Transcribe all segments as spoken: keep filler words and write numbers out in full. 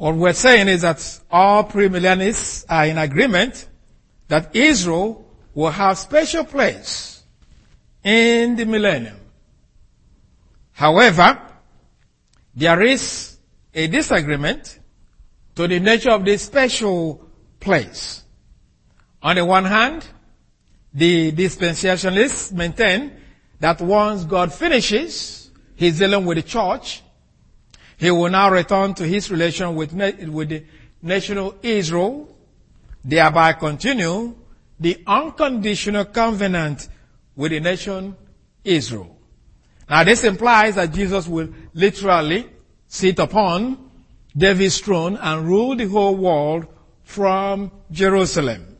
What we're saying is that all premillennialists are in agreement that Israel will have special place in the millennium. However, there is a disagreement to the nature of this special place. On the one hand, the dispensationalists maintain that once God finishes his dealing with the church, he will now return to his relation with, with the national Israel, thereby continue the unconditional covenant with the nation Israel. Now this implies that Jesus will literally sit upon David's throne and rule the whole world from Jerusalem.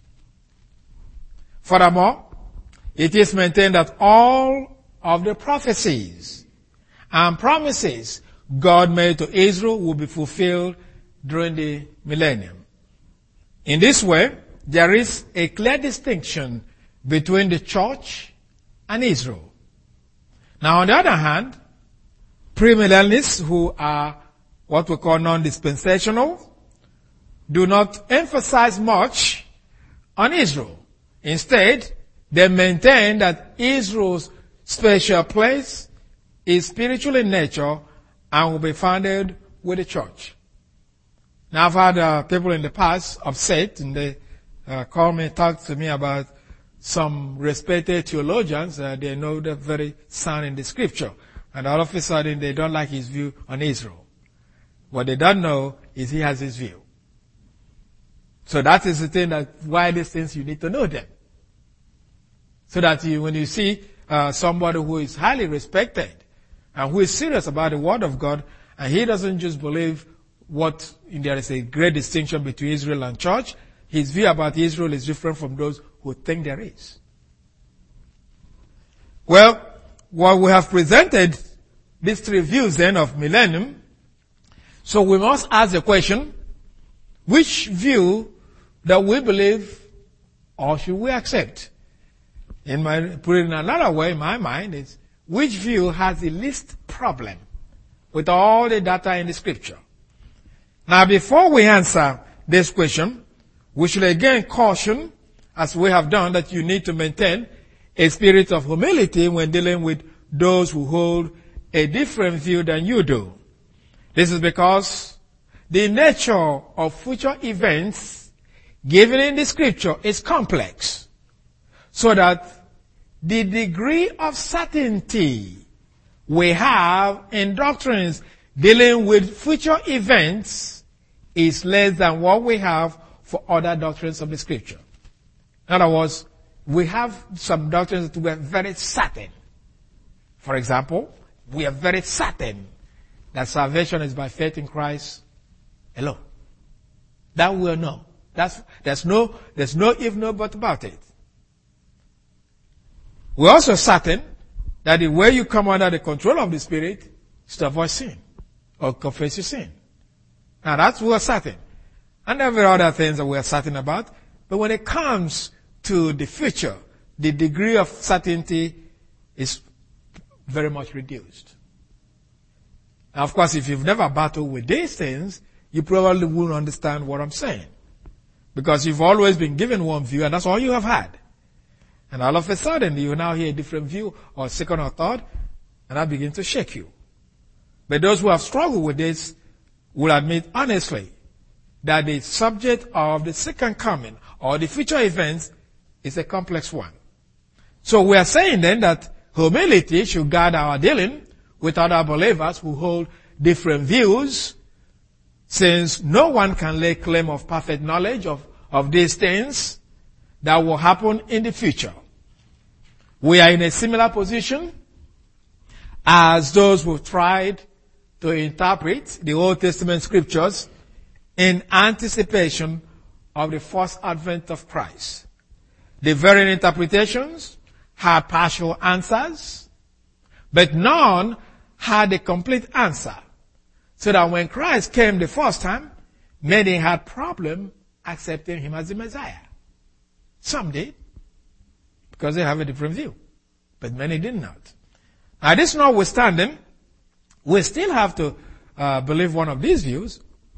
Furthermore, it is maintained that all of the prophecies and promises God made to Israel will be fulfilled during the millennium. In this way, there is a clear distinction between the church and Israel. Now, on the other hand, premillennialists who are what we call non-dispensational do not emphasize much on Israel. Instead, they maintain that Israel's special place is spiritual in nature and will be founded with the church. Now, I've had uh, people in the past upset, and they uh, call me, talk to me about some respected theologians. Uh, they know they're very sound in the scripture, and all of a sudden they don't like his view on Israel. What they don't know is he has his view. So that is the thing that why these things you need to know them. So that you, when you see uh, somebody who is highly respected and who is serious about the Word of God, and he doesn't just believe what there is a great distinction between Israel and church, his view about Israel is different from those who think there is. Well, while we have presented these three views then of millennium, so we must ask the question, which view that we believe or should we accept? In my, put it in another way, in my mind, is which view has the least problem with all the data in the scripture? Now, before we answer this question, we should again caution, as we have done, that you need to maintain a spirit of humility when dealing with those who hold a different view than you do. This is because the nature of future events given in the scripture is complex, so that the degree of certainty we have in doctrines dealing with future events is less than what we have for other doctrines of the scripture. In other words, we have some doctrines that we are very certain. For example, we are very certain that salvation is by faith in Christ alone. That we'll know. That's, there's no, there's no if, no but about it. We're also certain that the way you come under the control of the Spirit is to avoid sin or confess your sin. Now that's we're certain. And there are other things that we're certain about. But when it comes to the future, the degree of certainty is very much reduced. Now, of course, if you've never battled with these things, you probably won't understand what I'm saying. Because you've always been given one view, and that's all you have had. And all of a sudden, you now hear a different view, or second or third, and that begins to shake you. But those who have struggled with this will admit honestly that the subject of the second coming, or the future events, is a complex one. So we are saying then that humility should guide our dealing with other believers who hold different views, since no one can lay claim of perfect knowledge of, of these things that will happen in the future. We are in a similar position as those who tried to interpret the Old Testament scriptures in anticipation of the first advent of Christ. The varying interpretations had partial answers, but none had a complete answer. So that when Christ came the first time, many had problem accepting him as the Messiah. Some did, because they have a different view. But many did not. Now this notwithstanding, we still have to uh, believe one of these views,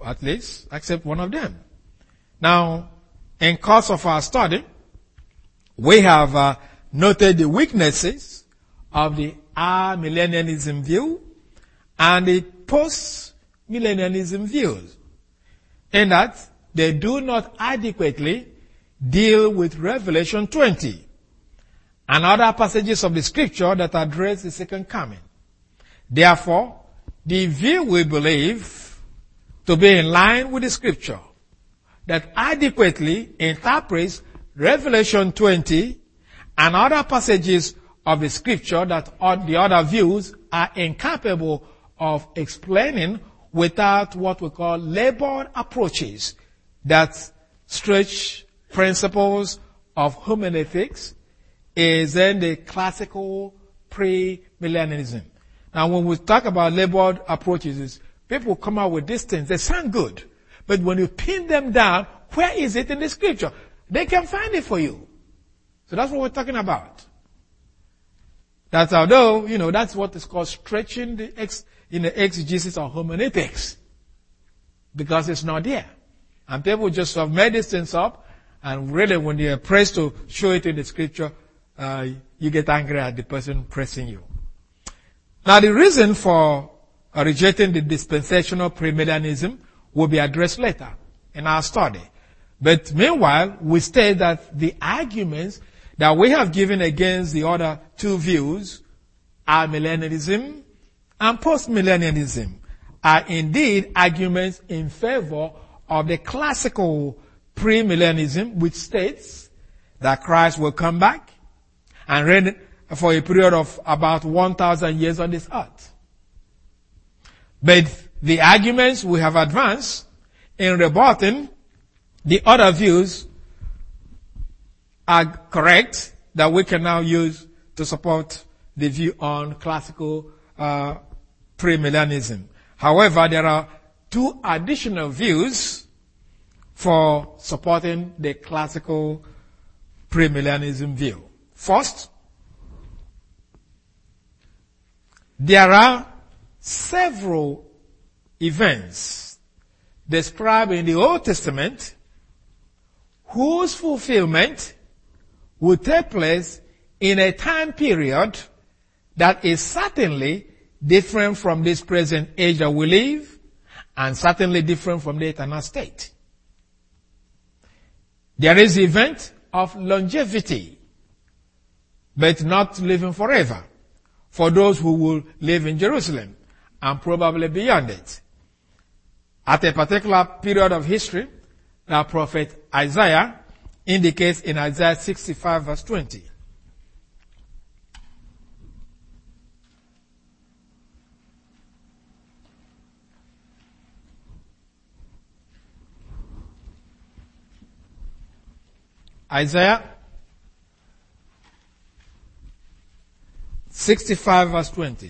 at least, except one of them. Now, in course of our study, we have uh, noted the weaknesses of the amillennialism view and the post-millennialism views, in that they do not adequately deal with Revelation twenty and other passages of the scripture that address the second coming. Therefore, the view we believe to be in line with the scripture that adequately interprets Revelation twenty and other passages of the scripture that the other views are incapable of explaining without what we call labored approaches that stretch principles of hermeneutics, is then the classical pre-millennialism. Now when we talk about labored approaches, people come out with these things, they sound good, but when you pin them down, where is it in the scripture? They can find it for you. So that's what we're talking about. That's although, you know, that's what is called stretching the ex, in the exegesis or hermeneutics. Because it's not there. And people just have made these things up, and really when they are pressed to show it in the scripture, uh, you get angry at the person pressing you. Now the reason for uh, rejecting the dispensational premillennialism will be addressed later in our study. But meanwhile, we state that the arguments that we have given against the other two views, amillennialism and postmillennialism, are indeed arguments in favor of the classical premillennialism, which states that Christ will come back and reign for a period of about one thousand years on this earth. But the arguments we have advanced in rebutting the other views are correct, that we can now use to support the view on classical uh, premillennialism. However, there are two additional views for supporting the classical premillennialism view. First, there are several events described in the Old Testament whose fulfillment will take place in a time period that is certainly different from this present age that we live, and certainly different from the eternal state. There is the event of longevity, but not living forever, for those who will live in Jerusalem and probably beyond it. At a particular period of history, the prophet Isaiah indicates in Isaiah sixty-five verse twenty. Isaiah sixty-five verse twenty.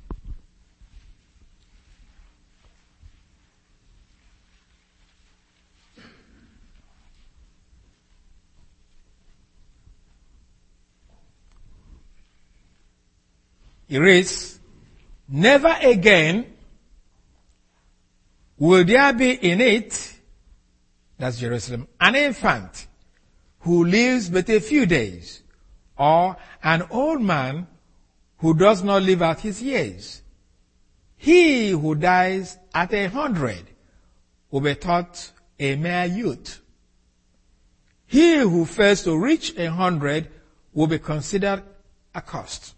It reads, "Never again will there be in it," that's Jerusalem, "an infant who lives but a few days, or an old man who does not live out his years. He who dies at a hundred will be thought a mere youth. He who fails to reach a hundred will be considered accursed."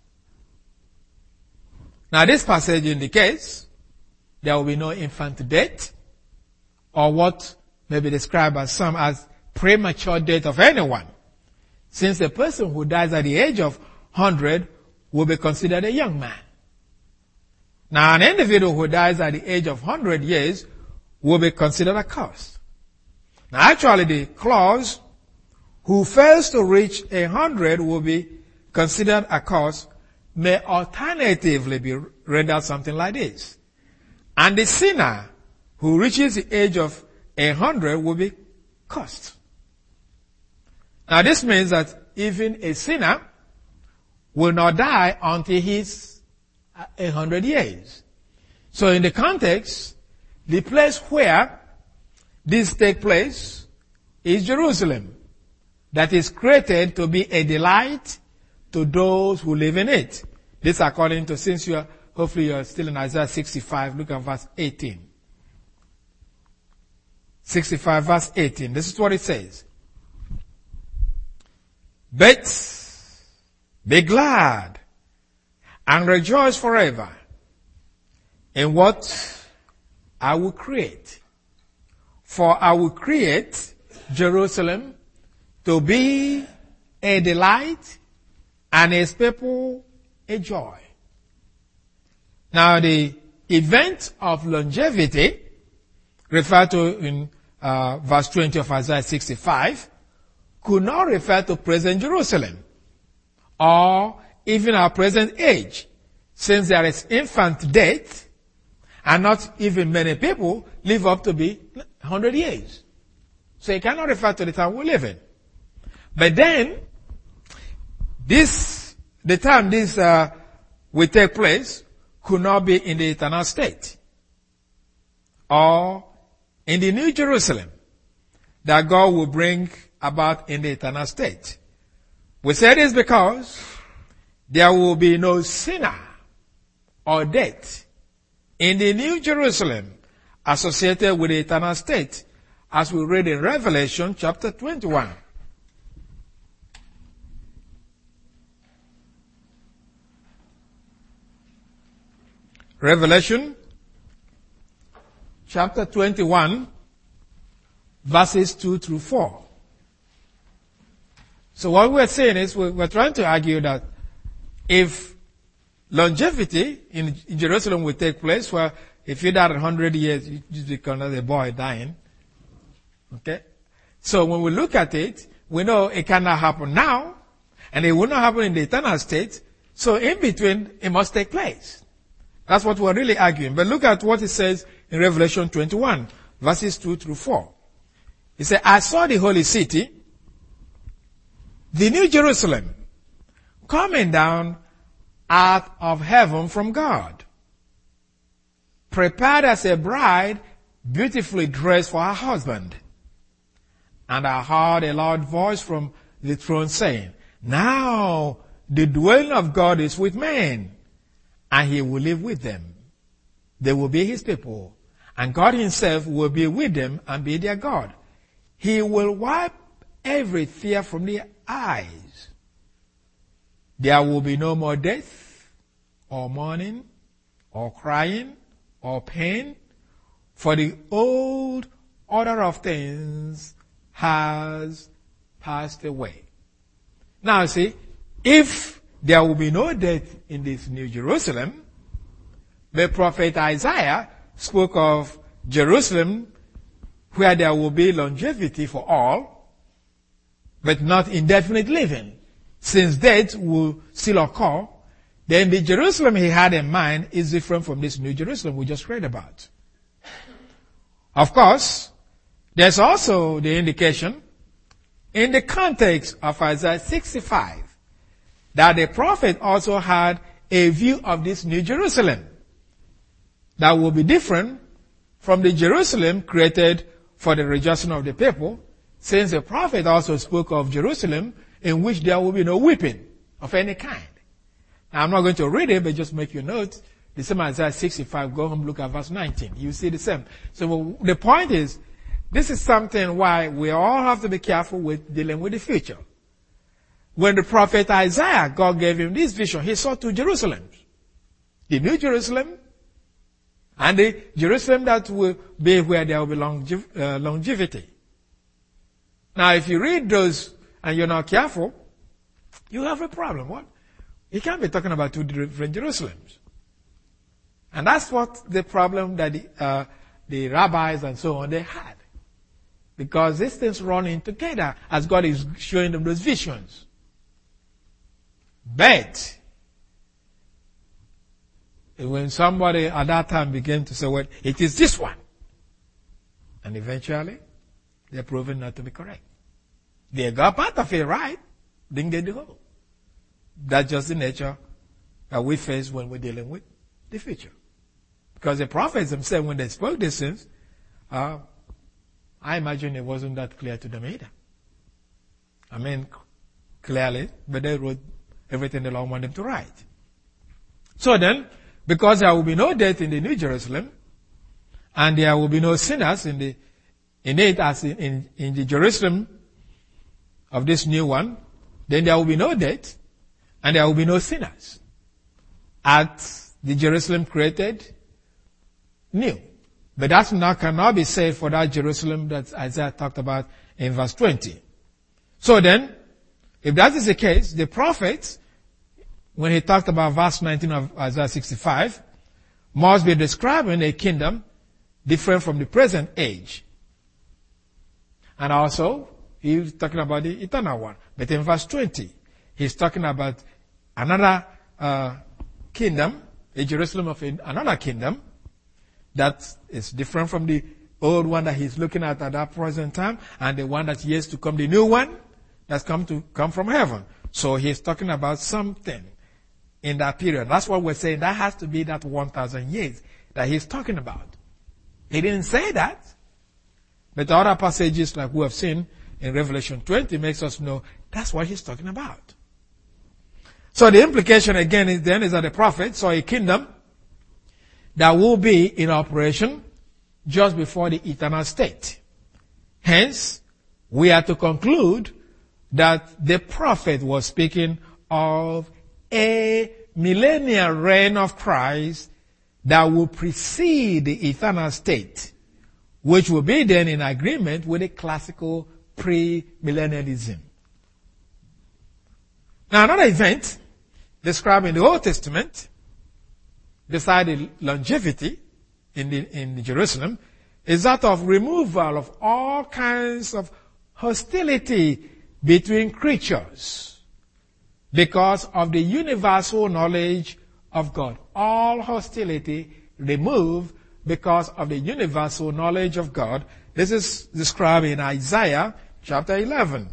Now this passage indicates there will be no infant death, or what may be described by some as premature death of anyone, since a person who dies at the age of one hundred will be considered a young man. Now an individual who dies at the age of one hundred years will be considered accursed. Now actually the clause, "who fails to reach a hundred will be considered accursed," may alternatively be rendered something like this: "and the sinner who reaches the age of a hundred will be cursed." Now this means that even a sinner will not die until he's a hundred years. So in the context, the place where this take place is Jerusalem, that is created to be a delight to those who live in it. This according to, since you are, hopefully you are still in Isaiah sixty-five, look at verse eighteen. sixty-five verse eighteen. This is what it says. But be glad and rejoice forever in what I will create. For I will create Jerusalem to be a delight and his people a joy. Now the event of longevity referred to in uh, verse twenty of Isaiah sixty-five could not refer to present Jerusalem or even our present age, since there is infant death and not even many people live up to be one hundred years. So it cannot refer to the time we live in. But then, this, the time this uh, will take place could not be in the eternal state or in the New Jerusalem that God will bring about in the eternal state. We say this because there will be no sinner or death in the New Jerusalem associated with the eternal state, as we read in Revelation chapter twenty-one. Revelation chapter twenty-one, verses two through four. So what we're saying is we're, we're trying to argue that if longevity in, in Jerusalem will take place, where if you died one hundred years, you just become a boy dying. Okay? So when we look at it, we know it cannot happen now, and it will not happen in the eternal state. So in between, it must take place. That's what we're really arguing. But look at what it says in Revelation twenty-one, verses two through four. It says, I saw the holy city, the New Jerusalem, coming down out of heaven from God, prepared as a bride, beautifully dressed for her husband. And I heard a loud voice from the throne saying, now the dwelling of God is with men, and he will live with them. They will be his people, and God himself will be with them and be their God. He will wipe every tear from their eyes. There will be no more death, or mourning, or crying, or pain, for the old order of things has passed away. Now see, if there will be no death in this New Jerusalem, the prophet Isaiah spoke of Jerusalem where there will be longevity for all, but not indefinite living. Since death will still occur, then the Jerusalem he had in mind is different from this New Jerusalem we just read about. Of course, there's also the indication in the context of Isaiah sixty-five that the prophet also had a view of this New Jerusalem that will be different from the Jerusalem created for the rejoicing of the people, since the prophet also spoke of Jerusalem in which there will be no weeping of any kind. Now, I'm not going to read it, but just make your note. The same Isaiah sixty-five, go home, look at verse nineteen. You see the same. So the point is, this is something why we all have to be careful with dealing with the future. When the prophet Isaiah, God gave him this vision, he saw two Jerusalems. The New Jerusalem and the Jerusalem that will be where there will be longev- uh, longevity. Now, if you read those and you're not careful, you have a problem. What? You can't be talking about two different Jerusalems. And that's what the problem that the, uh, the rabbis and so on, they had. Because these things run in together as God is showing them those visions. But when somebody at that time began to say, well, it is this one. And eventually, they're proven not to be correct. They got part of it right, didn't get the whole. That's just the nature that we face when we're dealing with the future. Because the prophets themselves, when they spoke these things, uh, I imagine it wasn't that clear to them either. I mean, clearly, but they wrote everything the Lord wanted them to write. So then, because there will be no death in the New Jerusalem, and there will be no sinners in the in it as in, in, in the Jerusalem of this new one, then there will be no death, and there will be no sinners at the Jerusalem created new. But that now cannot be said for that Jerusalem that Isaiah talked about in verse twenty. So then, if that is the case, the prophet, when he talked about verse nineteen of Isaiah sixty-five, must be describing a kingdom different from the present age. And also, he's talking about the eternal one. But in verse twenty, he's talking about another uh, kingdom, a Jerusalem of another kingdom, that is different from the old one that he's looking at at that present time, and the one that's yet to come, the new one that's come to come from heaven. So he's talking about something in that period. That's what we're saying. That has to be that one thousand years that he's talking about. He didn't say that. But the other passages like we have seen in Revelation twenty makes us know that's what he's talking about. So the implication again is then is that the prophet saw a kingdom that will be in operation just before the eternal state. Hence, we are to conclude that the prophet was speaking of a millennial reign of Christ that will precede the eternal state, which will be then in agreement with the classical pre-millennialism. Now another event described in the Old Testament, beside the longevity in, the, in Jerusalem, is that of removal of all kinds of hostility between creatures because of the universal knowledge of God. All hostility removed because of the universal knowledge of God. This is described in Isaiah chapter eleven.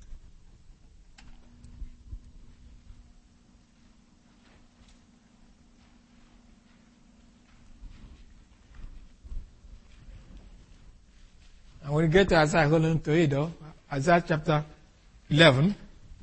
And when we get to Isaiah, hold on to it though. Isaiah chapter eleven.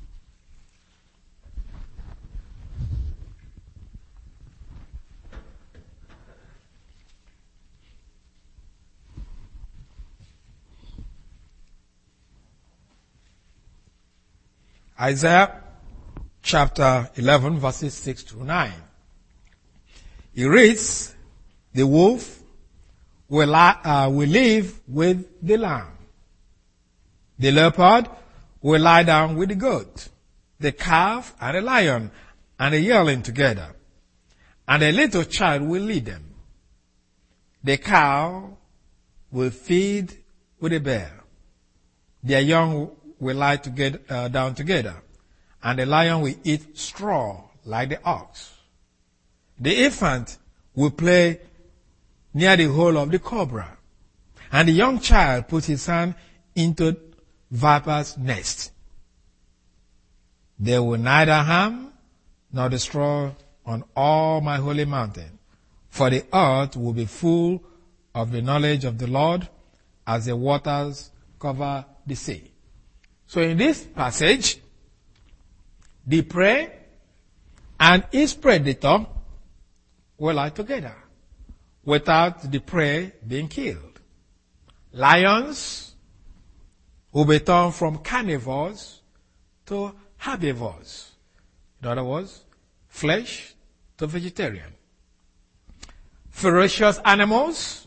Isaiah chapter eleven verses six to nine. He reads, the wolf will, lie, uh, will live with the lamb. The leopard will lie down with the goat. The calf and the lion and the yearling together. And a little child will lead them. The cow will feed with a bear. Their young will lie together, uh, down together, and the lion will eat straw like the ox. The infant will play near the hole of the cobra, and the young child put his hand into viper's nest. They will neither harm nor destroy on all my holy mountain, for the earth will be full of the knowledge of the Lord as the waters cover the sea. So in this passage, the prey and its predator will lie together without the prey being killed. Lions will be turned from carnivores to herbivores. In other words, flesh to vegetarian. Ferocious animals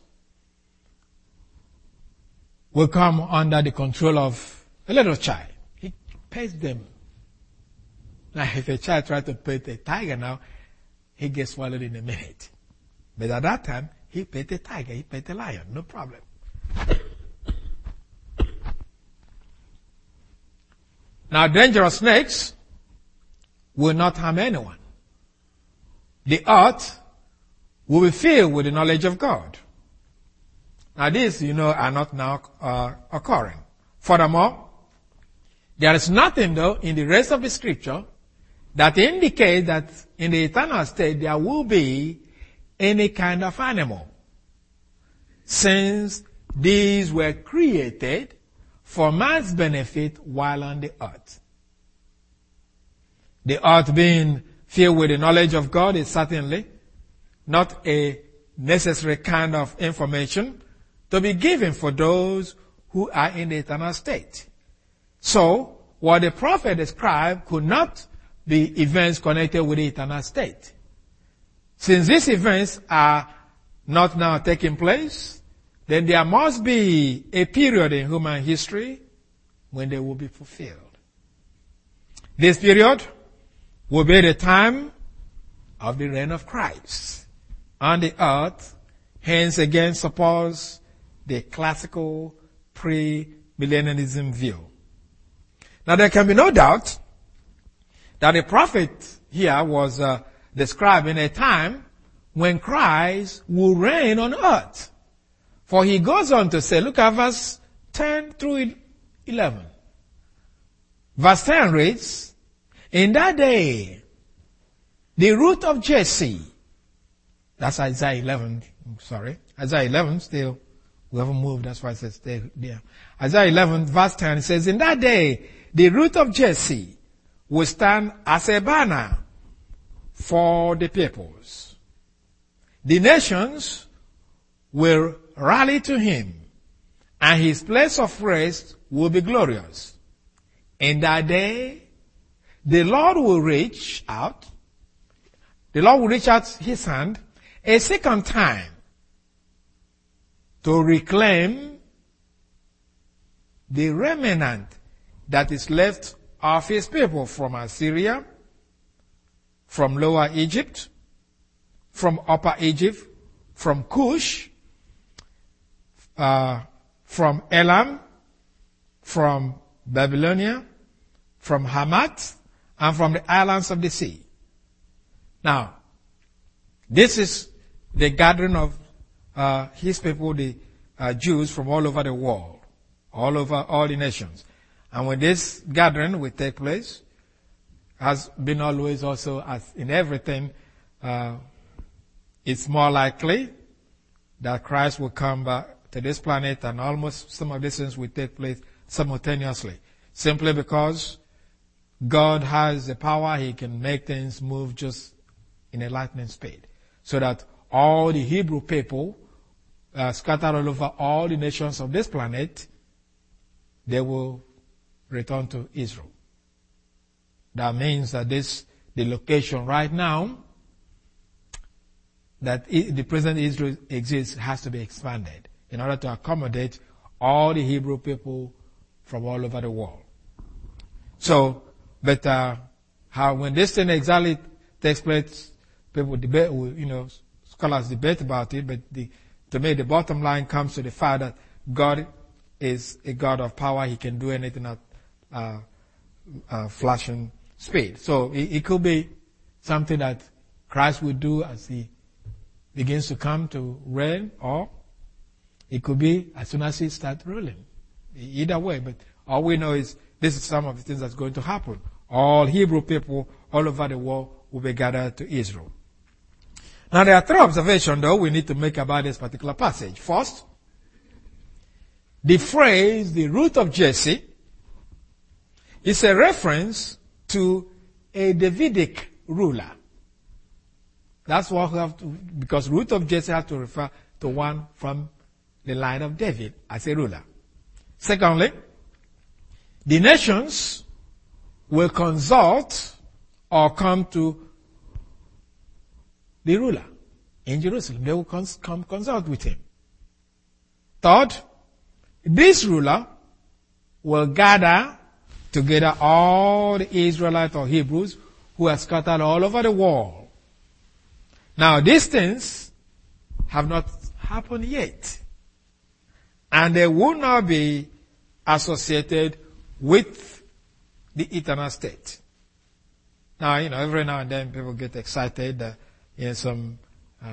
will come under the control of a little child. He pets them. Now, if a child tries to pet a tiger now, he gets swallowed in a minute. But at that time, he pet a tiger, he pet a lion, no problem. Now, dangerous snakes will not harm anyone. The earth will be filled with the knowledge of God. Now, these, you know, are not now uh, occurring. Furthermore, there is nothing, though, in the rest of the scripture that indicates that in the eternal state there will be any kind of animal, since These were created for man's benefit while on the earth. The earth being filled with the knowledge of God is certainly not a necessary kind of information to be given for those who are in the eternal state. So, what the prophet described could not be events connected with the eternal state. Since these events are not now taking place, then there must be a period in human history when they will be fulfilled. This period will be the time of the reign of Christ on the earth, hence again suppose the classical pre-millennialism view. Now there can be no doubt that the prophet here was uh, describing a time when Christ will reign on earth. For he goes on to say, look at verse ten through eleven. Verse ten reads, in that day, the root of Jesse, that's Isaiah eleven, sorry, Isaiah eleven still, we haven't moved, that's why it says stay there. Isaiah eleven verse ten says, in that day, the root of Jesse will stand as a banner for the peoples. The nations will rally to him, and his place of rest will be glorious. In that day, the Lord will reach out, the Lord will reach out his hand a second time to reclaim the remnant that is left of his people from Assyria, from Lower Egypt, from Upper Egypt, from Cush, uh, from Elam, from Babylonia, from Hamath, and from the islands of the sea. Now, this is the gathering of uh, his people, the uh, Jews from all over the world, all over all the nations. And when this gathering will take place, has been always also, as in everything, uh, it's more likely that Christ will come back to this planet, and almost some of these things will take place simultaneously. Simply because God has the power, he can make things move just in a lightning speed. So that all the Hebrew people uh, scattered all over all the nations of this planet, they will return to Israel. That means that this, the location right now, that the present Israel exists, has to be expanded in order to accommodate all the Hebrew people from all over the world. So, but uh, how when this thing exactly takes place, people debate, you know, scholars debate about it, but the, to me the bottom line comes to the fact that God is a God of power. He can do anything at uh, uh, flashing speed. So it, it could be something that Christ will do as he begins to come to reign, or it could be as soon as he starts ruling. Either way, but all we know is this is some of the things that's going to happen. All Hebrew people all over the world will be gathered to Israel. Now there are three observations though we need to make about this particular passage. First, the phrase, the root of Jesse, is a reference to a Davidic ruler. That's what we have to, because root of Jesse has to refer to one from the line of David as a ruler. Secondly, the nations will consult or come to the ruler in Jerusalem. They will cons- come consult with him. Third, this ruler will gather together all the Israelites or Hebrews who are scattered all over the world. Now, these things have not happened yet. And they will not be associated with the eternal state. Now, you know, every now and then people get excited that, you know, some uh,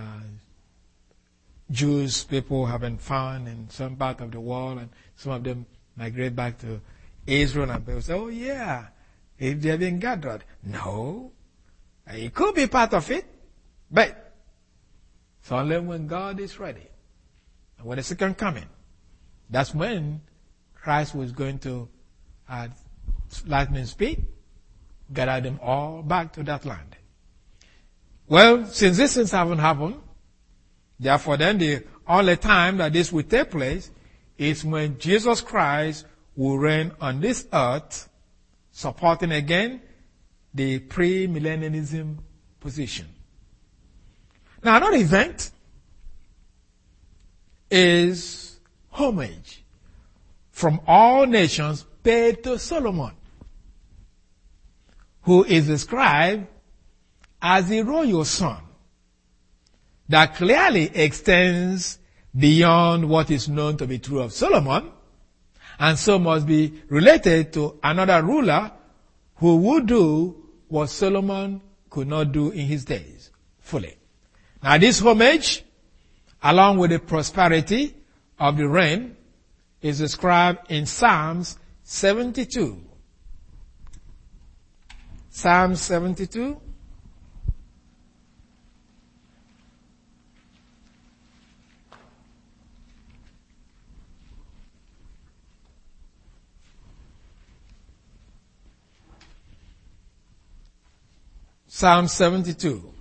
Jews people have been found in some part of the world, and some of them migrate back to Israel, and people say, oh yeah, if they have been gathered. No, it could be part of it, but it's only when God is ready. And when the second coming, That's when Christ was going to, at lightning speed, gather them all back to that land. Well, since these things haven't happened, therefore then the only time that this will take place is when Jesus Christ will reign on this earth, supporting again the pre-millennialism position. Now another event is homage from all nations paid to Solomon, who is described as the royal son that clearly extends beyond what is known to be true of Solomon, and so must be related to another ruler who would do what Solomon could not do in his days fully. Now this homage, along with the prosperity of the reign, is described in Psalms seventy-two. Psalm seventy-two. Psalm seventy-two.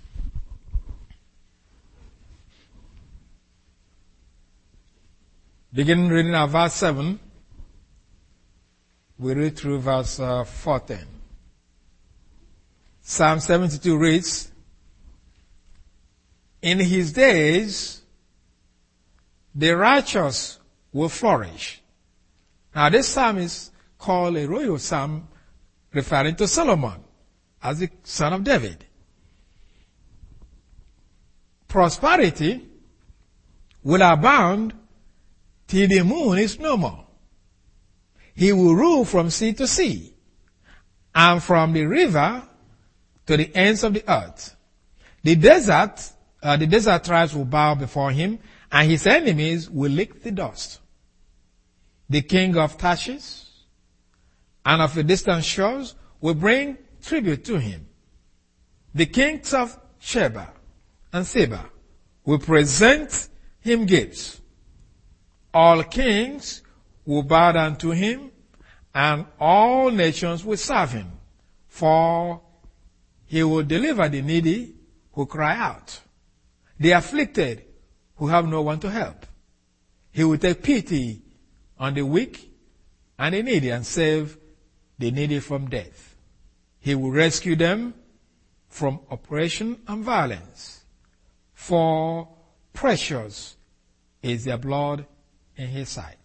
Begin reading at verse seven. We read through verse uh, fourteen. Psalm seventy-two reads, "In his days, the righteous will flourish." Now this psalm is called a royal psalm, referring to Solomon as the son of David. Prosperity will abound till the moon is no more. He will rule from sea to sea, and from the river to the ends of the earth. The desert, uh, the desert tribes will bow before him, and his enemies will lick the dust. The king of Tarshish and of the distant shores will bring tribute to him. The kings of Sheba and Seba will present him gifts. All kings will bow down to him, and all nations will serve him, for he will deliver the needy who cry out, the afflicted who have no one to help. He will take pity on the weak and the needy and save the needy from death. He will rescue them from oppression and violence, for precious is their blood in his sight.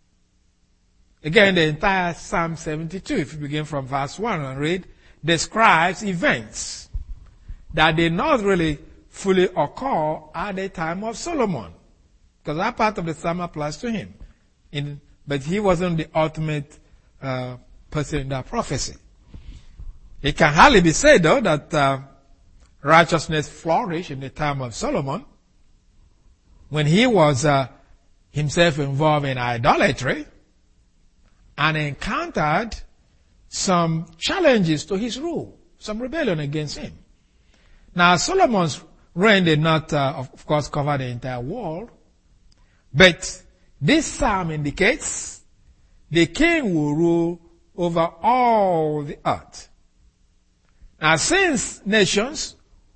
Again, the entire Psalm seventy-two, if you begin from verse one and read, describes events that did not really fully occur at the time of Solomon, because that part of the psalm applies to him. In, but he wasn't the ultimate uh, person in that prophecy. It can hardly be said, though, that uh, righteousness flourished in the time of Solomon, when he was uh, himself involved in idolatry and encountered some challenges to his rule, some rebellion against him. Now, Solomon's reign did not, uh, of course, cover the entire world, but this psalm indicates the king will rule over all the earth. Now, since nations,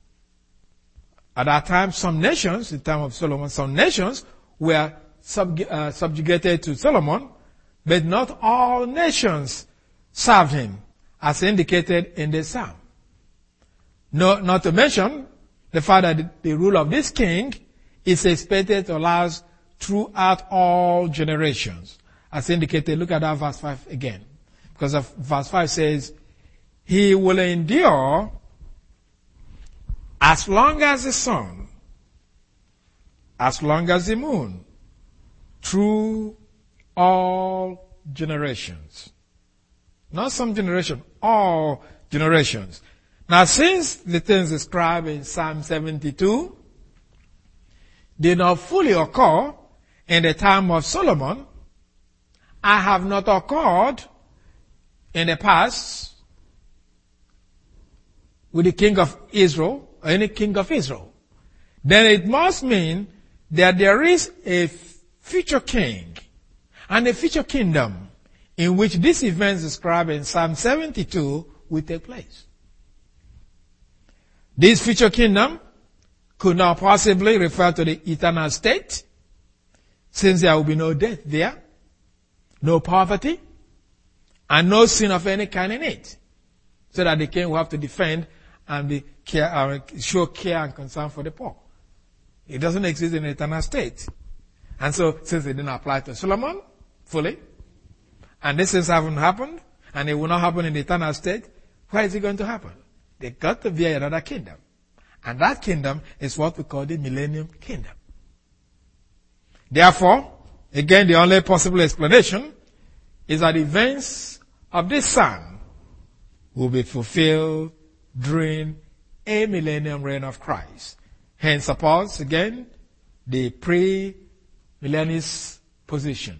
at that time, some nations, in the time of Solomon, some nations were subg- uh, subjugated to Solomon, but not all nations served him, as indicated in the psalm. No, not to mention the fact that the rule of this king is expected to last throughout all generations, as indicated. Look at that verse five again, because of verse five says, "He will endure as long as the sun, as long as the moon, through all generations." Not some generation, all generations. Now, since the things described in Psalm seventy-two did not fully occur in the time of Solomon, and have not occurred in the past with the king of Israel, or any king of Israel, then it must mean that there is a future king and a future kingdom in which these events described in Psalm seventy-two will take place. This future kingdom could not possibly refer to the eternal state, since there will be no death there, no poverty, and no sin of any kind in it, so that the king will have to defend and be care, uh, show care and concern for the poor. It doesn't exist in the eternal state. And so, since it didn't apply to Solomon fully, and these things haven't happened, and it will not happen in the eternal state, where is it going to happen? They got to be another kingdom. And that kingdom is what we call the millennium kingdom. Therefore, again, the only possible explanation is that the events of this Psalm will be fulfilled during a millennium reign of Christ. Hence, supports again the pre-millennialist position.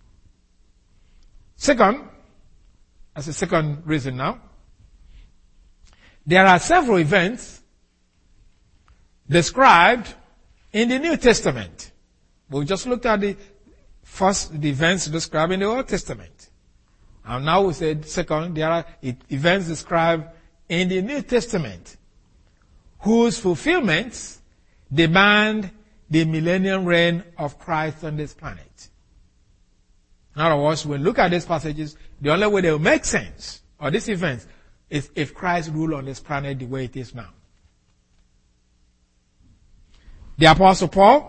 Second, as a second reason now, there are several events described in the New Testament. We just looked at the first the events described in the Old Testament. And now we said second, there are events described in the New Testament whose fulfillments demand the millennium reign of Christ on this planet. In other words, when we look at these passages, the only way they will make sense, or these events, is if Christ ruled on this planet the way it is now. The Apostle Paul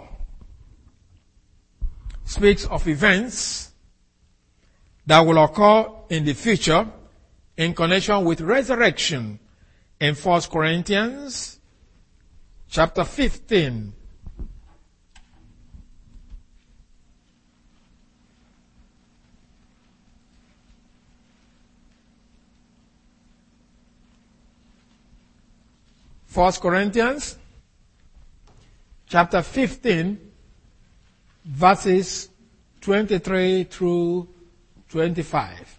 speaks of events that will occur in the future in connection with resurrection in First Corinthians chapter fifteen. First Corinthians chapter fifteen, verses twenty-three through twenty-five.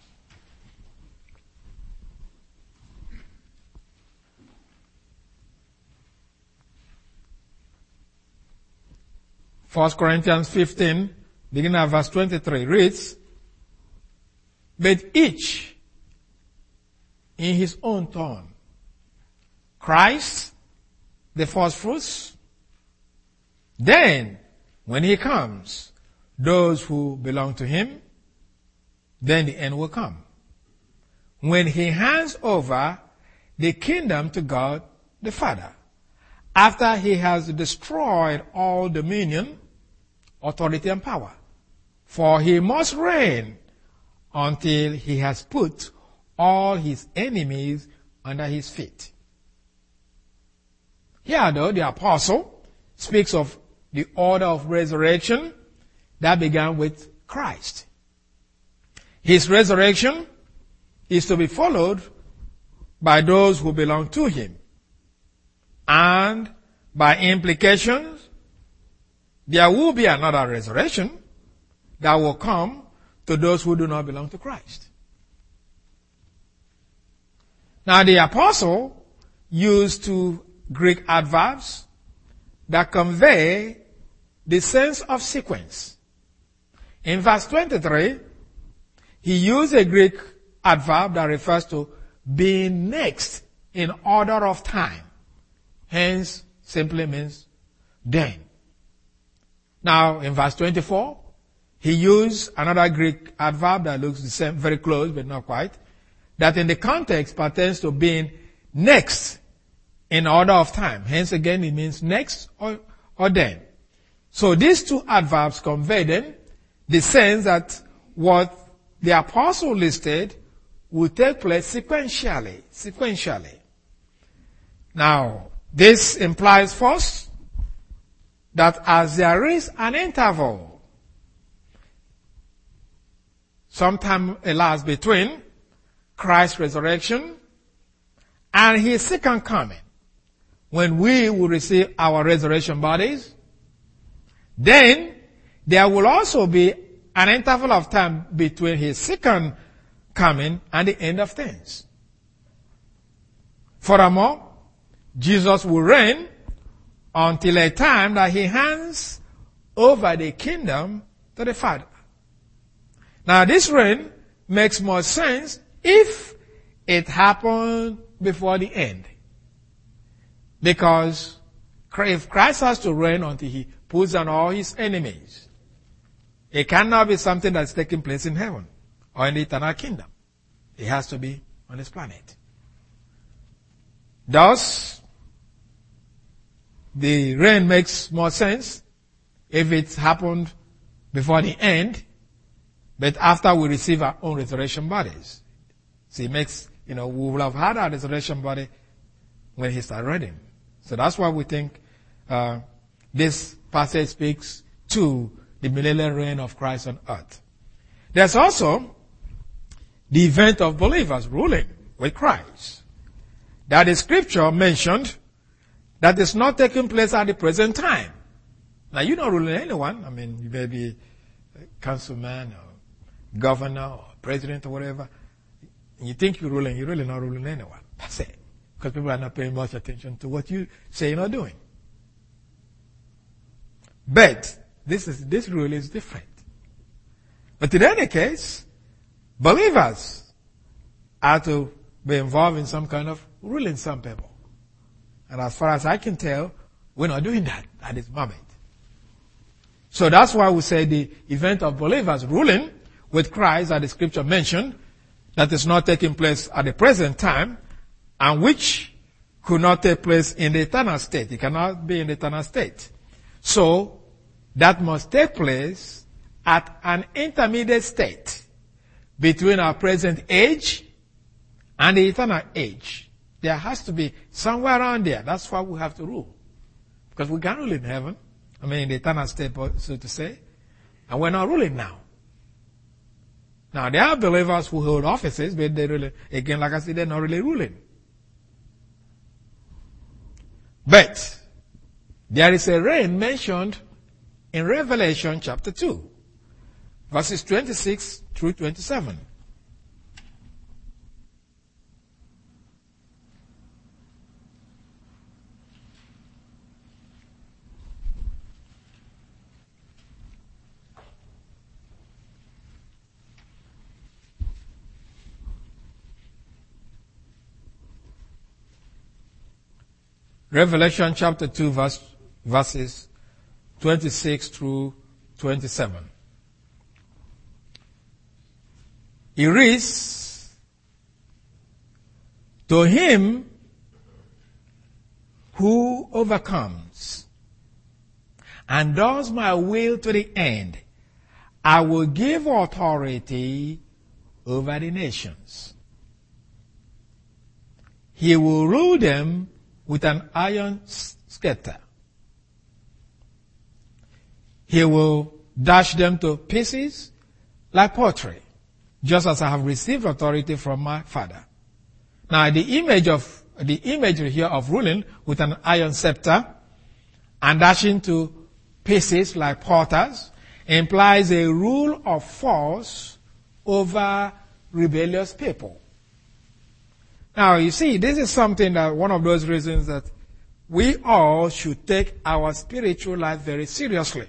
First Corinthians fifteen, beginning at verse twenty-three, reads, "But each in his own turn, Christ, the first fruits, then, when he comes, those who belong to him, then the end will come. When he hands over the kingdom to God the Father, after he has destroyed all dominion, authority, and power. For he must reign until he has put all his enemies under his feet." Here, though, the apostle speaks of the order of resurrection that began with Christ. His resurrection is to be followed by those who belong to him. And by implications, there will be another resurrection that will come to those who do not belong to Christ. Now, the apostle used two Greek adverbs that convey the sense of sequence. In verse twenty-three, he used a Greek adverb that refers to being next in order of time. Hence, simply means then. Now, in verse twenty-four, he used another Greek adverb that looks the same, very close, but not quite, that in the context pertains to being next in order of time. Hence, again, it means next or, or then. So these two adverbs convey then the sense that what the apostle listed will take place sequentially, sequentially. Now, this implies first that as there is an interval, sometime elapsed between Christ's resurrection and his second coming, when we will receive our resurrection bodies, then there will also be an interval of time between his second coming and the end of things. Furthermore, Jesus will reign until a time that he hands over the kingdom to the Father. Now this reign makes more sense if it happened before the end. Because if Christ has to reign until he puts down all his enemies, it cannot be something that's taking place in heaven or in the eternal kingdom. It has to be on this planet. Thus, the reign makes more sense if it happened before the end, but after we receive our own resurrection bodies. See, it makes, you know, we will have had our resurrection body when he started reigning. So that's why we think uh, this passage speaks to the millennial reign of Christ on earth. There's also the event of believers ruling with Christ. That the scripture mentioned that is not taking place at the present time. Now, you're not ruling anyone. I mean, you may be a councilman or governor or president or whatever. You think you're ruling, you're really not ruling anyone. That's it. Because people are not paying much attention to what you say you're not doing. But this is, this rule is different. But in any case, believers are to be involved in some kind of ruling some people. And as far as I can tell, we're not doing that at this moment. So that's why we say the event of believers ruling with Christ that the scripture mentioned, that is not taking place at the present time, and which could not take place in the eternal state. It cannot be in the eternal state. So, that must take place at an intermediate state between our present age and the eternal age. There has to be somewhere around there. That's why we have to rule. Because we can't rule in heaven. I mean, in the eternal state, so to say. And we're not ruling now. Now, there are believers who hold offices, but they really, again, like I said, they're not really ruling. But there is a reign mentioned in Revelation chapter two, verses twenty-six through twenty-seven. Revelation chapter two, verse, verses twenty-six through twenty-seven. It reads, "To him who overcomes and does my will to the end, I will give authority over the nations. He will rule them with an iron scepter. He will dash them to pieces like pottery, just as I have received authority from my Father." Now, the image of the imagery here of ruling with an iron scepter and dashing to pieces like potters implies a rule of force over rebellious people. Now, you see, this is something that one of those reasons that we all should take our spiritual life very seriously.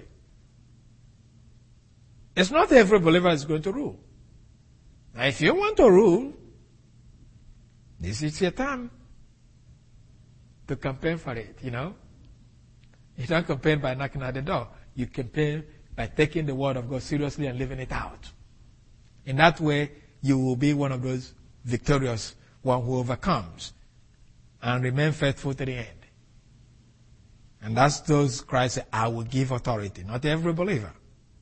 It's not every believer is going to rule. Now, if you want to rule, this is your time to campaign for it, you know. You don't campaign by knocking at the door. You campaign by taking the word of God seriously and living it out. In that way, you will be one of those victorious, one who overcomes and remain faithful to the end. And that's those Christ said, I will give authority. Not every believer.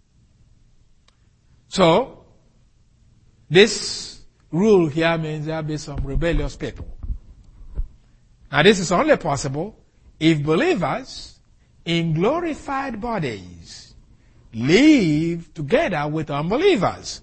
So, this rule here means there will be some rebellious people. Now, this is only possible if believers in glorified bodies live together with unbelievers,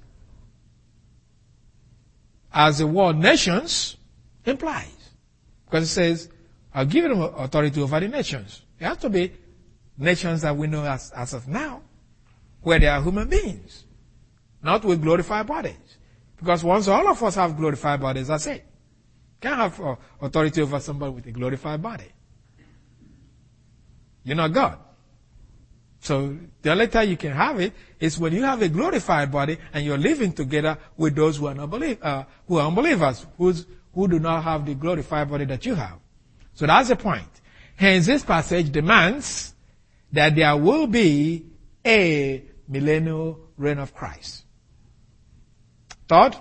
as the word nations implies. Because it says, I'll give them authority over the nations. It has to be nations that we know as, as of now, where they are human beings, not with glorified bodies. Because once all of us have glorified bodies, that's it. Can't have uh, authority over somebody with a glorified body. You're not God. So the only time you can have it is when you have a glorified body and you're living together with those who are not believe, uh, who are unbelievers, who's, who do not have the glorified body that you have. So that's the point. Hence, this passage demands that there will be a millennial reign of Christ. Third,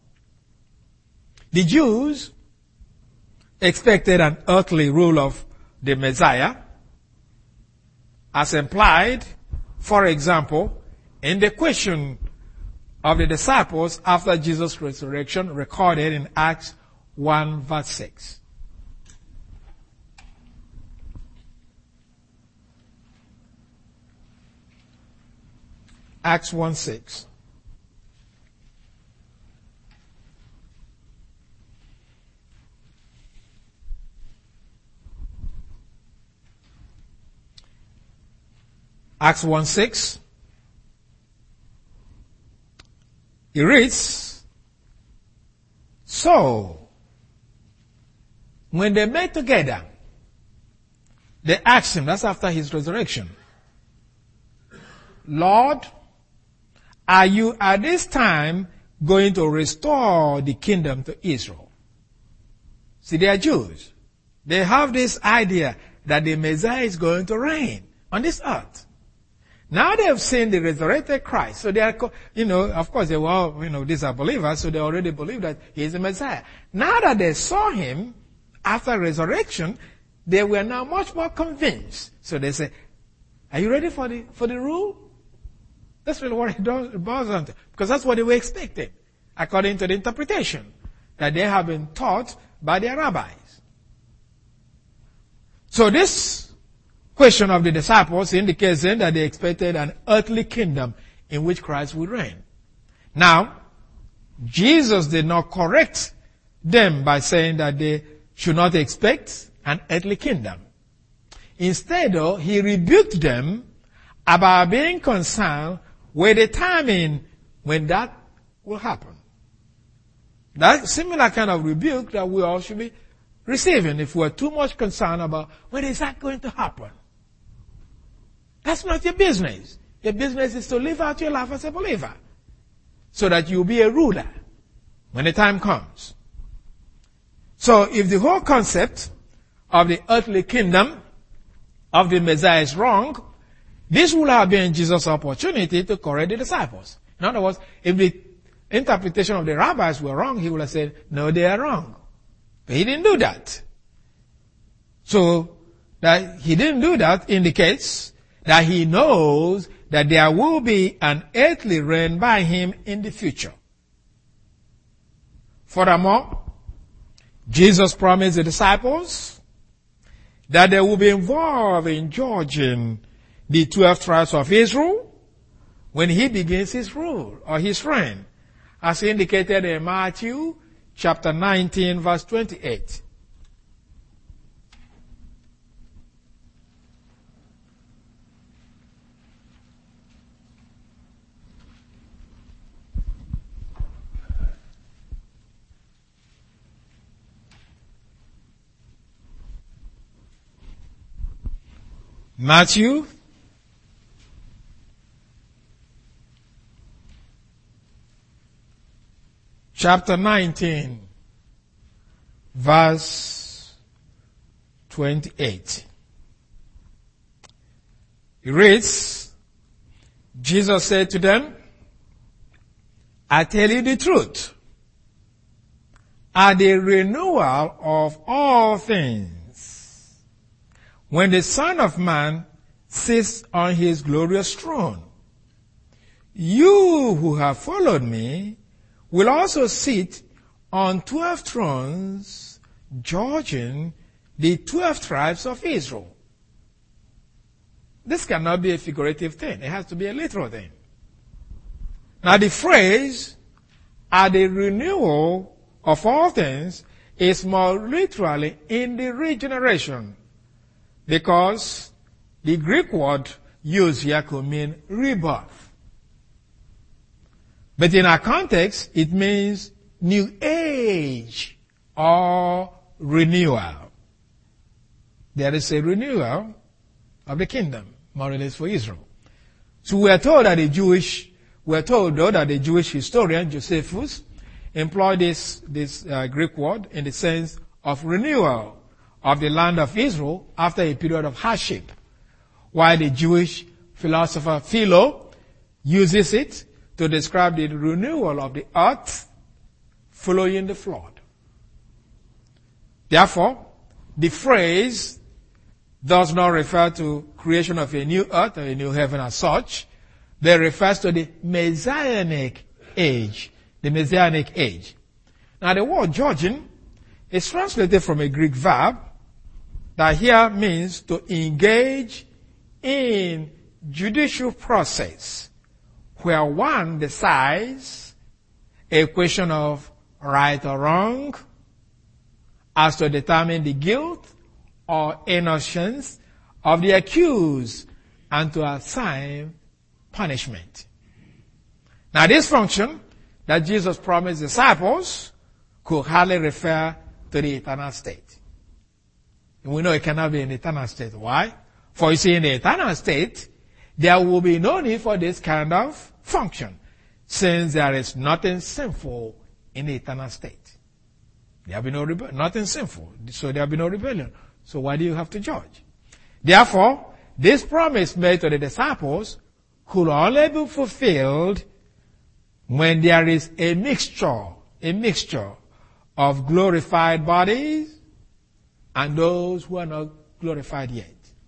the Jews expected an earthly rule of the Messiah, as implied, for example, in the question of the disciples after Jesus' resurrection, recorded in Acts one verse six. Acts one six. Acts one six. It reads, so, when they met together, they asked him, that's after his resurrection, Lord, are you at this time going to restore the kingdom to Israel? See, they are Jews. They have this idea that the Messiah is going to reign on this earth. Now they have seen the resurrected Christ. So they are, you know, of course they were all, you know, these are believers, so they already believe that he is the Messiah. Now that they saw him after resurrection, they were now much more convinced. So they say, are you ready for the, for the rule? That's really what it does, it boils down to. Because that's what they were expecting, according to the interpretation that they have been taught by their rabbis. So this question of the disciples indicates then that they expected an earthly kingdom in which Christ would reign. Now, Jesus did not correct them by saying that they should not expect an earthly kingdom. Instead, though, he rebuked them about being concerned with the timing when that will happen. That's similar kind of rebuke that we all should be receiving if we're too much concerned about when is that going to happen. That's not your business. Your business is to live out your life as a believer so that you'll be a ruler when the time comes. So if the whole concept of the earthly kingdom of the Messiah is wrong, this will have been Jesus' opportunity to correct the disciples. In other words, if the interpretation of the rabbis were wrong, he would have said, no, they are wrong. But he didn't do that. So that he didn't do that indicates that he knows that there will be an earthly reign by him in the future. Furthermore, Jesus promised the disciples that they will be involved in judging the twelve tribes of Israel when he begins his rule or his reign, as indicated in Matthew chapter nineteen verse twenty-eight. Matthew chapter nineteen, verse twenty-eight. It reads, Jesus said to them, I tell you the truth, at the renewal of all things, when the Son of Man sits on his glorious throne, you who have followed me will also sit on twelve thrones, judging the twelve tribes of Israel. This cannot be a figurative thing. It has to be a literal thing. Now the phrase, at the renewal of all things, is more literally in the regeneration, because the Greek word used here could mean rebirth. But in our context, it means new age or renewal. There is a renewal of the kingdom. more or less for Israel. So we are told that the Jewish, we are told though that the Jewish historian Josephus employed this, this uh, Greek word in the sense of renewal of the land of Israel after a period of hardship, while the Jewish philosopher Philo uses it to describe the renewal of the earth following the flood. Therefore, the phrase does not refer to creation of a new earth or a new heaven as such, but refers to the Messianic age, the Messianic age. Now the word judging is translated from a Greek verb that here means to engage in judicial process where one decides a question of right or wrong as to determine the guilt or innocence of the accused and to assign punishment. Now this function that Jesus promised disciples could hardly refer to the eternal state. And we know it cannot be an eternal state. Why? For you see, in the eternal state, there will be no need for this kind of function, since there is nothing sinful in the eternal state. There will be no rebellion, nothing sinful, so there will be no rebellion. So why do you have to judge? Therefore, this promise made to the disciples could only be fulfilled when there is a mixture, a mixture of glorified bodies and those who are not glorified yet.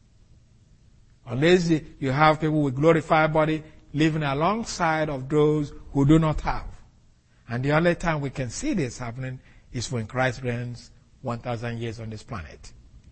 Unless you have people with glorified body living alongside of those who do not have. And the only time we can see this happening is when Christ reigns one thousand years on this planet.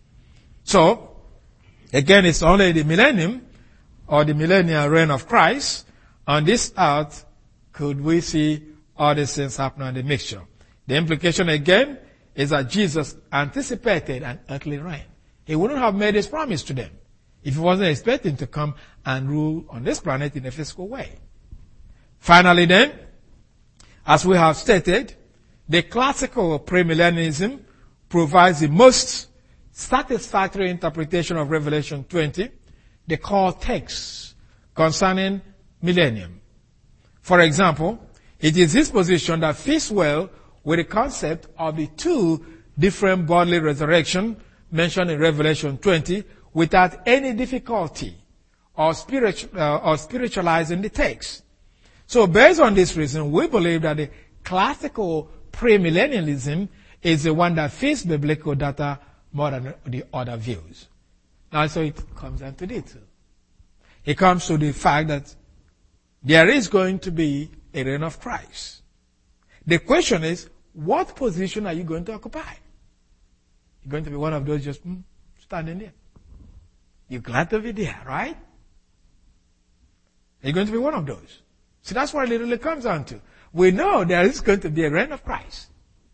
So, again, it's only the millennium or the millennial reign of Christ on this earth could we see all these things happening in the mixture. The implication again is that Jesus anticipated an earthly reign. He wouldn't have made his promise to them if he wasn't expecting to come and rule on this planet in a physical way. Finally then, as we have stated, the classical premillennialism provides the most satisfactory interpretation of Revelation twenty, the core text concerning millennium. For example, it is this position that fits well with the concept of the two different bodily resurrection mentioned in Revelation twenty without any difficulty or, spiritual, uh, or spiritualizing the text. So based on this reason, we believe that the classical premillennialism is the one that fits biblical data more than the other views. Now, so it comes down to this. It comes to the fact that there is going to be a reign of Christ. The question is, what position are you going to occupy? You're going to be one of those just mm, standing there. You're glad to be there, right? You're going to be one of those. So that's what it really comes down to. We know there is going to be a reign of Christ.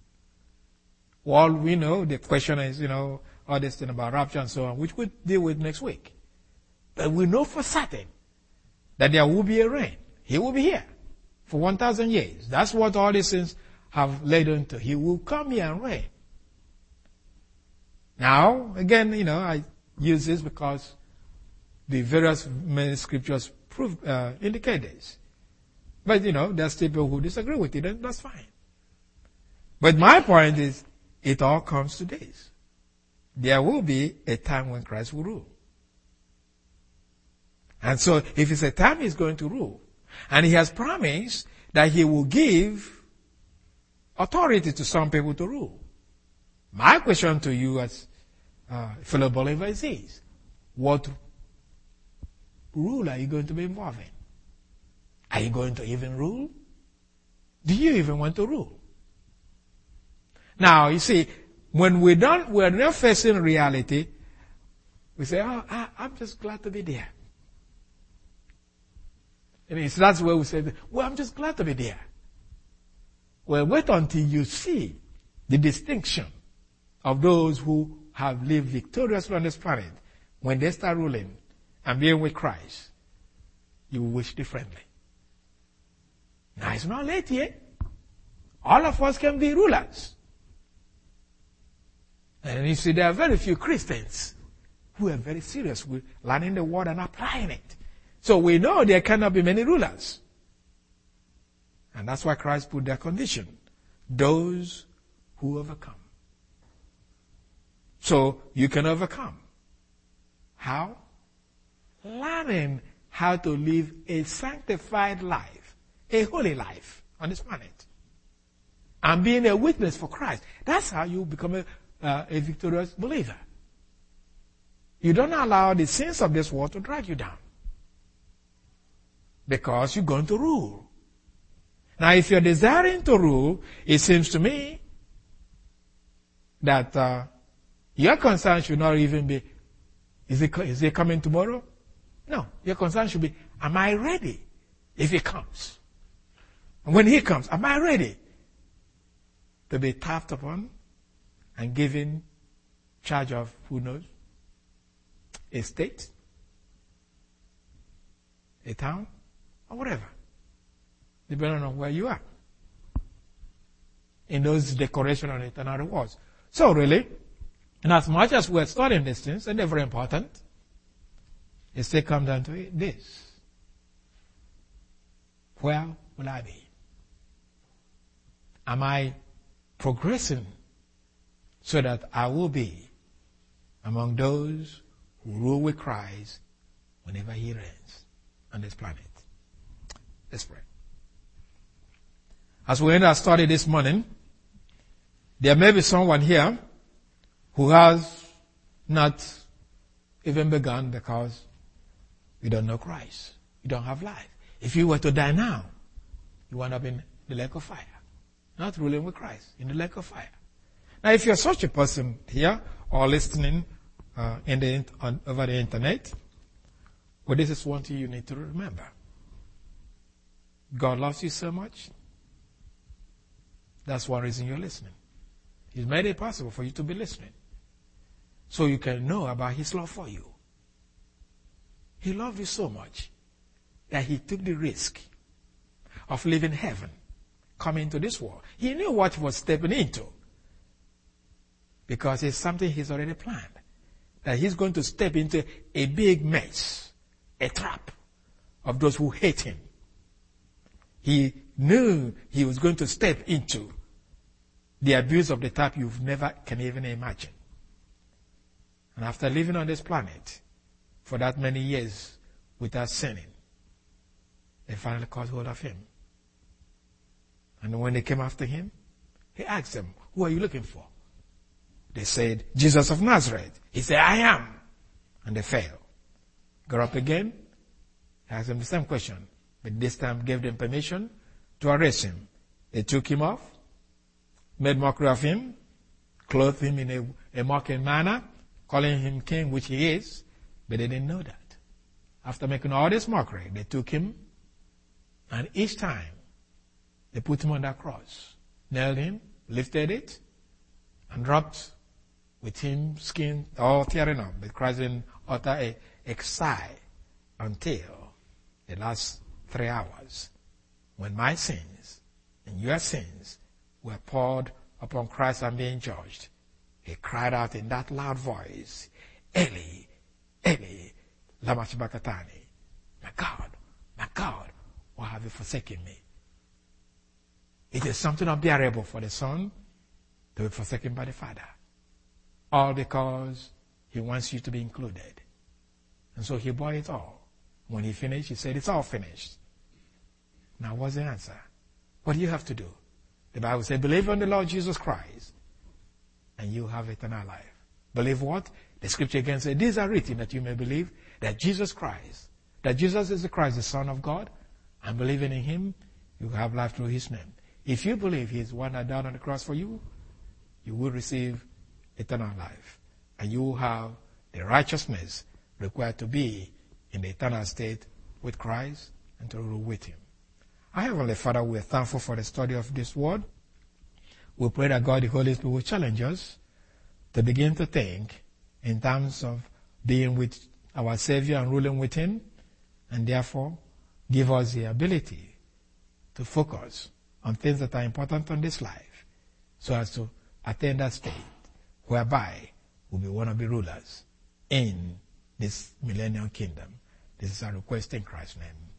All we know, the question is, you know, all this thing about rapture and so on, which we'll deal with next week. But we know for certain that there will be a reign. He will be here for one thousand years. That's what all these things have led into. He will come here and reign. Now, again, you know, I use this because the various many scriptures prove, uh, indicate this. But, you know, there's people who disagree with it, and that's fine. But my point is, it all comes to this. There will be a time when Christ will rule. And so, if it's a time he's going to rule, and he has promised that he will give authority to some people to rule. My question to you as uh, fellow believers is, what rule are you going to be involved in? Are you going to even rule? Do you even want to rule? Now, you see, when we don't, we're not facing reality, we say, oh, I, I'm just glad to be there. And so that's where we say, well, I'm just glad to be there. Well, wait until you see the distinction of those who have lived victoriously on this planet. When they start ruling and being with Christ, you will wish differently. Now, it's not late yet. All of us can be rulers. And you see, there are very few Christians who are very serious with learning the word and applying it. So we know there cannot be many rulers. And that's why Christ put that condition. Those who overcome. So you can overcome. How? Learning how to live a sanctified life, a holy life on this planet. And being a witness for Christ. That's how you become a, uh, a victorious believer. You don't allow the sins of this world to drag you down. Because you're going to rule. Now, if you're desiring to rule, it seems to me that uh, your concern should not even be, is it, is it coming tomorrow? No. Your concern should be, am I ready if it comes? And when he comes, am I ready to be tapped upon and given charge of, who knows, a state, a town, or whatever, depending on where you are in those decoration and eternal rewards. So really, and as much as we're studying these things, and they're very important, it still comes down to it, this. Where will I be? Am I progressing so that I will be among those who rule with Christ whenever he reigns on this planet? Let's pray. As we end our study this morning, there may be someone here who has not even begun because you don't know Christ. You don't have life. If you were to die now, you wind up in the lake of fire. Not ruling with Christ, in the lake of fire. Now, if you're such a person here or listening uh, in the on, over the internet, well, this is one thing you need to remember. God loves you so much. That's one reason you're listening. He's made it possible for you to be listening. So you can know about his love for you. He loved you so much that he took the risk of leaving heaven, coming into this world. He knew what he was stepping into. Because it's something he's already planned. That he's going to step into a big mess, a trap of those who hate him. He knew he was going to step into the abuse of the type you've never can even imagine. And after living on this planet for that many years without sinning, they finally caught hold of him. And when they came after him, he asked them, who are you looking for? They said, Jesus of Nazareth. He said, I am. And they fell. Got up again, asked them the same question, but this time gave them permission to arrest him. They took him off, made mockery of him, clothed him in a, a mocking manner, calling him king, which he is, but they didn't know that. After making all this mockery, they took him, and each time they put him on that cross, nailed him, lifted it, and dropped with him skin all tearing up, but Christ didn't utter a, a sigh until the last three hours, when my sins and your sins were poured upon Christ and being judged. He cried out in that loud voice, Eli, Eli, lama sabachthani. My God, my God, why have you forsaken me? It is something unbearable for the Son to be forsaken by the Father. All because he wants you to be included. And so he bore it all. When he finished, he said, it's all finished. Now what's the answer? What do you have to do? The Bible says, believe on the Lord Jesus Christ, and you have eternal life. Believe what? The scripture again says, these are written that you may believe that Jesus Christ, that Jesus is the Christ, the Son of God, and believing in him, you have life through his name. If you believe he is the one that died on the cross for you, you will receive eternal life. And you will have the righteousness required to be in the eternal state with Christ and to rule with him. Our Heavenly Father, we are thankful for the study of this word. We pray that God, the Holy Spirit, will challenge us to begin to think in terms of being with our Savior and ruling with him, and therefore give us the ability to focus on things that are important in this life so as to attain that state whereby we'll be one of the rulers in this millennium kingdom. This is our request in Christ's name.